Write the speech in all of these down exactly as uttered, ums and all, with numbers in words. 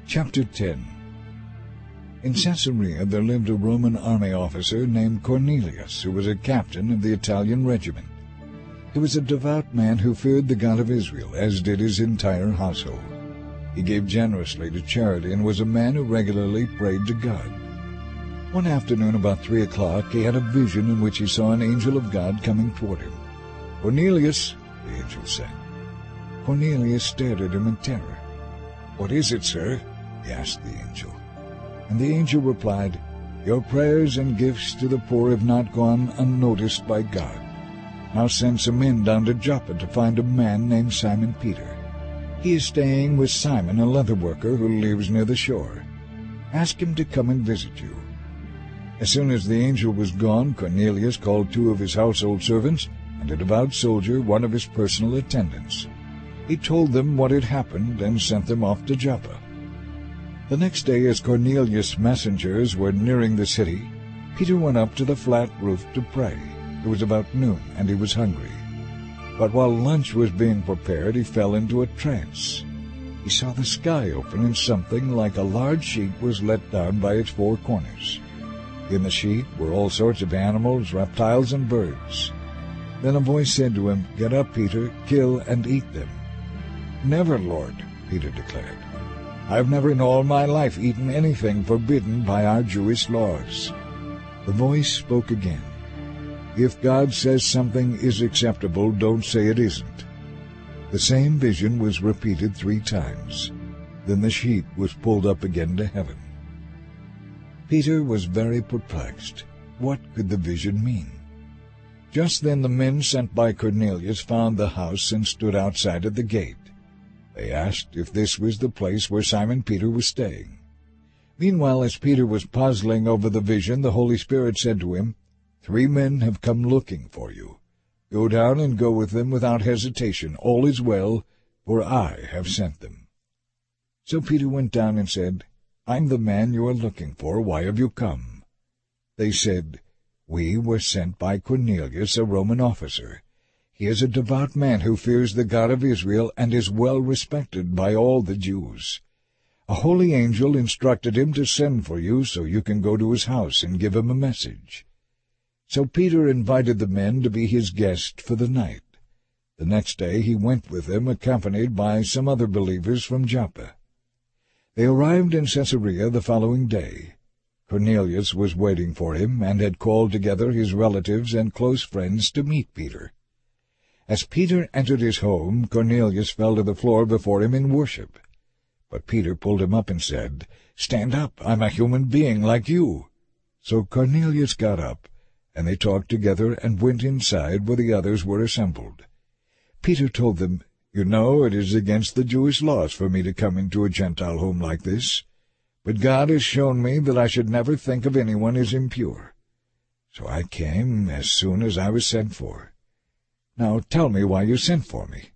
Chapter ten. In Caesarea there lived a Roman army officer named Cornelius, who was a captain of the Italian regiment. He was a devout man who feared the God of Israel, as did his entire household. He gave generously to charity and was a man who regularly prayed to God. One afternoon about three o'clock he had a vision in which he saw an angel of God coming toward him. "Cornelius," the angel said. Cornelius stared at him in terror. "What is it, sir?" he asked the angel. And the angel replied, "Your prayers and gifts to the poor have not gone unnoticed by God. Now send some men down to Joppa to find a man named Simon Peter. He is staying with Simon, a leather worker who lives near the shore. Ask him to come and visit you." As soon as the angel was gone, Cornelius called two of his household servants and a devout soldier, one of his personal attendants. He told them what had happened and sent them off to Joppa. The next day, as Cornelius' messengers were nearing the city, Peter went up to the flat roof to pray. It was about noon, and he was hungry. But while lunch was being prepared, he fell into a trance. He saw the sky open, and something like a large sheet was let down by its four corners. In the sheet were all sorts of animals, reptiles, and birds. Then a voice said to him, "Get up, Peter, kill and eat them." "Never, Lord," Peter declared. "I've never in all my life eaten anything forbidden by our Jewish laws." The voice spoke again. "If God says something is acceptable, don't say it isn't." The same vision was repeated three times. Then the sheet was pulled up again to heaven. Peter was very perplexed. What could the vision mean? Just then the men sent by Cornelius found the house and stood outside at the gate. They asked if this was the place where Simon Peter was staying. Meanwhile, as Peter was puzzling over the vision, the Holy Spirit said to him, "Three men have come looking for you. Go down and go with them without hesitation. All is well, for I have sent them." So Peter went down and said, "I'm the man you are looking for. Why have you come?" They said, "We were sent by Cornelius, a Roman officer. He is a devout man who fears the God of Israel and is well respected by all the Jews. A holy angel instructed him to send for you so you can go to his house and give him a message." So Peter invited the men to be his guest for the night. The next day he went with them, accompanied by some other believers from Joppa. They arrived in Caesarea the following day. Cornelius was waiting for him and had called together his relatives and close friends to meet Peter. As Peter entered his home, Cornelius fell to the floor before him in worship. But Peter pulled him up and said, "Stand up, I'm a human being like you." So Cornelius got up, and they talked together and went inside where the others were assembled. Peter told them, "You know it is against the Jewish laws for me to come into a Gentile home like this, but God has shown me that I should never think of anyone as impure. So I came as soon as I was sent for. Now tell me why you sent for me."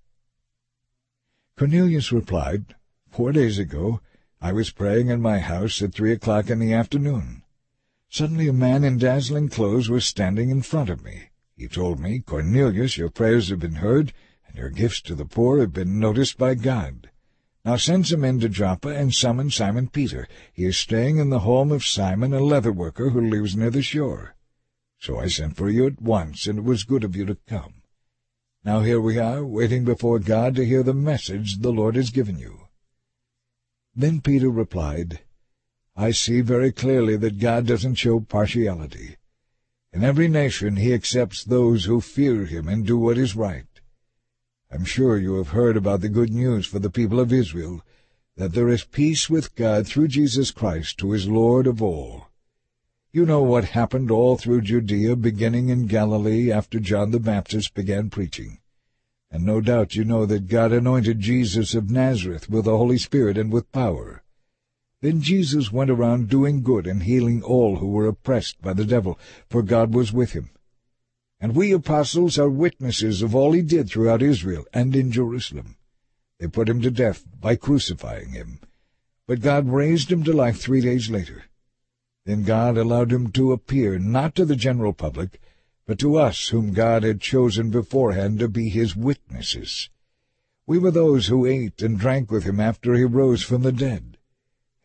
Cornelius replied, "Four days ago I was praying in my house at three o'clock in the afternoon. Suddenly a man in dazzling clothes was standing in front of me. He told me, 'Cornelius, your prayers have been heard, and your gifts to the poor have been noticed by God. Now send some men to Joppa and summon Simon Peter. He is staying in the home of Simon, a leather worker who lives near the shore.' So I sent for you at once, and it was good of you to come. Now here we are, waiting before God to hear the message the Lord has given you." Then Peter replied, "I see very clearly that God doesn't show partiality. In every nation he accepts those who fear him and do what is right. I'm sure you have heard about the good news for the people of Israel, that there is peace with God through Jesus Christ, who is Lord of all. You know what happened all through Judea, beginning in Galilee after John the Baptist began preaching. And no doubt you know that God anointed Jesus of Nazareth with the Holy Spirit and with power. Then Jesus went around doing good and healing all who were oppressed by the devil, for God was with him. And we apostles are witnesses of all he did throughout Israel and in Jerusalem. They put him to death by crucifying him, but God raised him to life three days later. Then God allowed him to appear, not to the general public, but to us whom God had chosen beforehand to be his witnesses. We were those who ate and drank with him after he rose from the dead.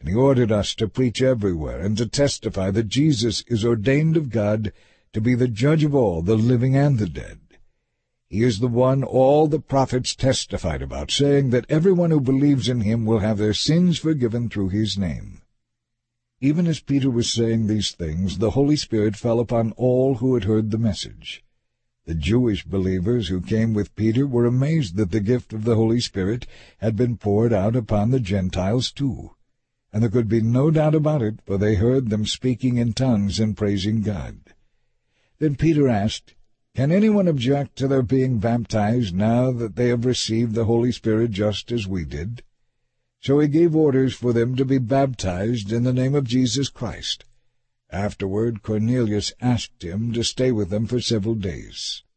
and he ordered us to preach everywhere and to testify that Jesus is ordained of God to be the judge of all, the living and the dead. He is the one all the prophets testified about, saying that everyone who believes in him will have their sins forgiven through his name." Even as Peter was saying these things, the Holy Spirit fell upon all who had heard the message. The Jewish believers who came with Peter were amazed that the gift of the Holy Spirit had been poured out upon the Gentiles too. And there could be no doubt about it, for they heard them speaking in tongues and praising God. Then Peter asked, "Can anyone object to their being baptized now that they have received the Holy Spirit just as we did?" So he gave orders for them to be baptized in the name of Jesus Christ. Afterward Cornelius asked him to stay with them for several days.